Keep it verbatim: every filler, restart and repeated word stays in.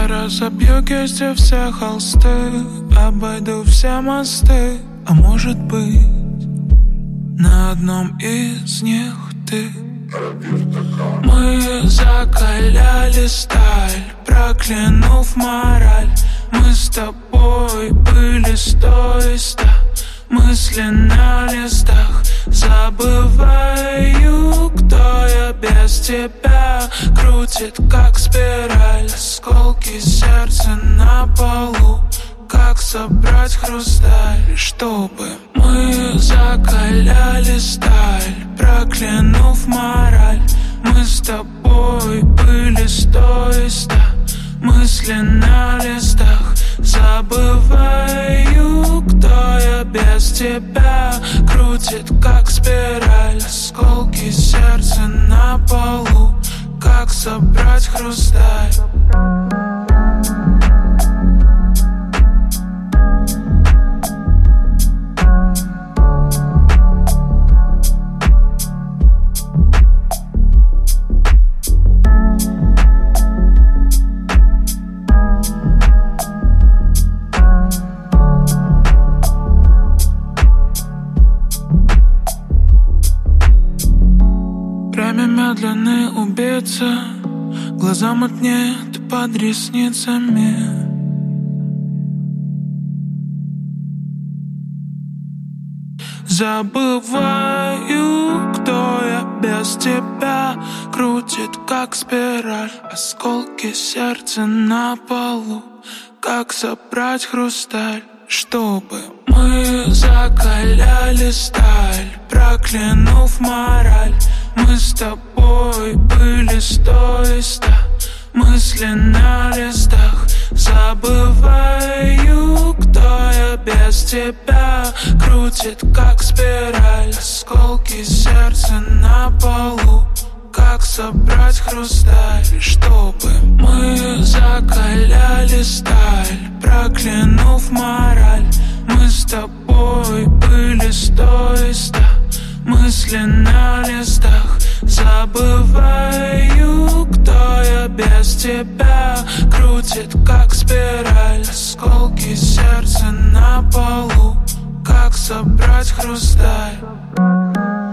Я разобью кисти все холсты, обойду все мосты, а может быть, на одном из них ты. Мы закаляли сталь, проклянув мораль. Мы с тобой были стоиста, мысли на листах. Забываю, кто я без тебя. Крутит как спираль, осколки сердца на полу. Как собрать хрусталь, чтобы мы закаляли сталь, проклянув мораль. Мы с тобой были стоиста, мысли на листах. Забываю, кто я без тебя. Крутит как спираль, осколки сердца на полу. Как собрать хрусталь. Время медленный убийца, глаза мутнеют под ресницами. Забываю, кто я без тебя. Крутит как спираль, осколки сердца на полу. Как собрать хрусталь, чтобы мы закаляли сталь, проклянув мораль. Мы с тобой были стоиста, мысли на листах. Забываю, кто я без тебя. Крутит как спираль, осколки сердца на полу. Как собрать хрусталь, чтобы мы закаляли сталь, проклянув мораль. Мы с тобой были стоиста, мысли на листах. Забываю, кто я без тебя. Крутит как спираль, осколки сердца на полу. Как собрать хрусталь.